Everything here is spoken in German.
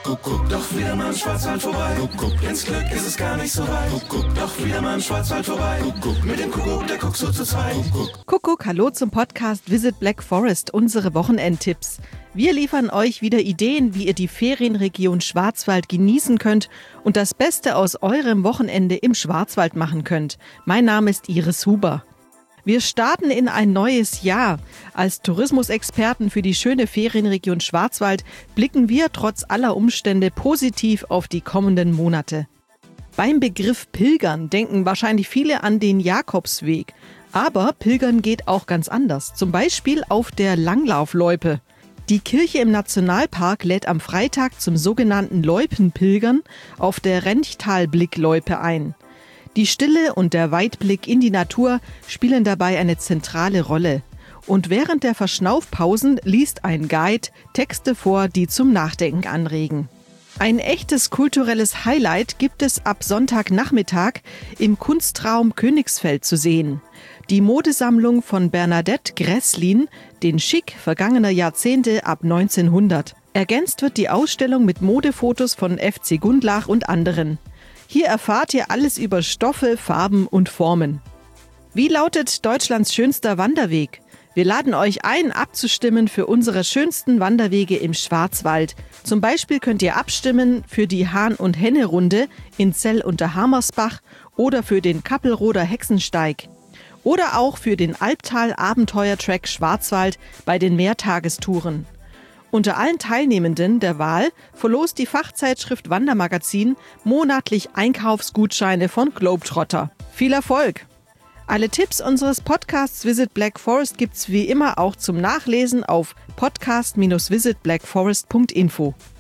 Doch wieder mal im Schwarzwald vorbei. Ins Glück ist es gar nicht so weit. Doch wieder mal im Schwarzwald vorbei. Mit dem Kuckuck, der guckt so zu zweit. Kuckuck, hallo zum Podcast Visit Black Forest, unsere Wochenendtipps. Wir liefern euch wieder Ideen, wie ihr die Ferienregion Schwarzwald genießen könnt und das Beste aus eurem Wochenende im Schwarzwald machen könnt. Mein Name ist Iris Huber. Wir starten in ein neues Jahr. Als Tourismusexperten für die schöne Ferienregion Schwarzwald blicken wir trotz aller Umstände positiv auf die kommenden Monate. Beim Begriff Pilgern denken wahrscheinlich viele an den Jakobsweg. Aber Pilgern geht auch ganz anders. Zum Beispiel auf der Langlaufloipe. Die Kirche im Nationalpark lädt am Freitag zum sogenannten Loipenpilgern auf der Renchtalblickloipe ein. Die Stille und der Weitblick in die Natur spielen dabei eine zentrale Rolle. Und während der Verschnaufpausen liest ein Guide Texte vor, die zum Nachdenken anregen. Ein echtes kulturelles Highlight gibt es ab Sonntagnachmittag im Kunstraum Königsfeld zu sehen. Die Modesammlung von Bernadette Gresslin, den Chic vergangener Jahrzehnte ab 1900. Ergänzt wird die Ausstellung mit Modefotos von FC Gundlach und anderen. Hier erfahrt ihr alles über Stoffe, Farben und Formen. Wie lautet Deutschlands schönster Wanderweg? Wir laden euch ein, abzustimmen für unsere schönsten Wanderwege im Schwarzwald. Zum Beispiel könnt ihr abstimmen für die Hahn- und Henne-Runde in Zell unter Hamersbach oder für den Kappelroder Hexensteig. Oder auch für den Albtal-Abenteuer-Track Schwarzwald bei den Mehrtagestouren. Unter allen Teilnehmenden der Wahl verlost die Fachzeitschrift Wandermagazin monatlich Einkaufsgutscheine von Globetrotter. Viel Erfolg! Alle Tipps unseres Podcasts Visit Black Forest gibt's wie immer auch zum Nachlesen auf podcast-visitblackforest.info.